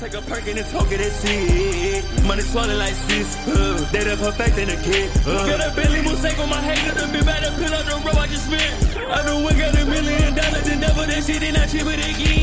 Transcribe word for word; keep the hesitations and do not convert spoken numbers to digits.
take a perk and it's talk that shit. Money swollen like sis, uh, they done perfecting a kid. Uh. Got a Bentley mistake on my haters, done been back to put up the road I just spent. I done went got a million dollars and double that shit and I chip it again.